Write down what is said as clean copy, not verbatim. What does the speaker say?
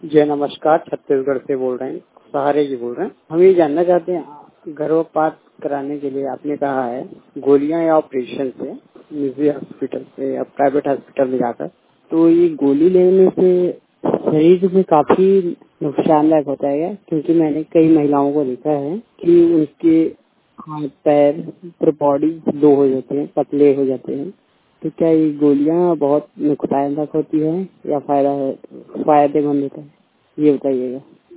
जय नमस्कार, छत्तीसगढ़ से बोल रहे हैं, सहारे जी बोल रहे हैं। हम ये जानना चाहते हैं, गर्भपात कराने के लिए आपने कहा है गोलियां या ऑपरेशन से निजी हॉस्पिटल से या प्राइवेट हॉस्पिटल में जाकर, तो ये गोली लेने से शरीर में काफी नुकसानदायक होता है क्योंकि मैंने कई महिलाओं को देखा है कि उनके हाथ पैर पूरे बॉडी लो हो जाते हैं, पतले हो जाते हैं। तो क्या ये गोलियां बहुत नुकसानदायक होती है या फायदेमंद होता है, ये बताइएगा।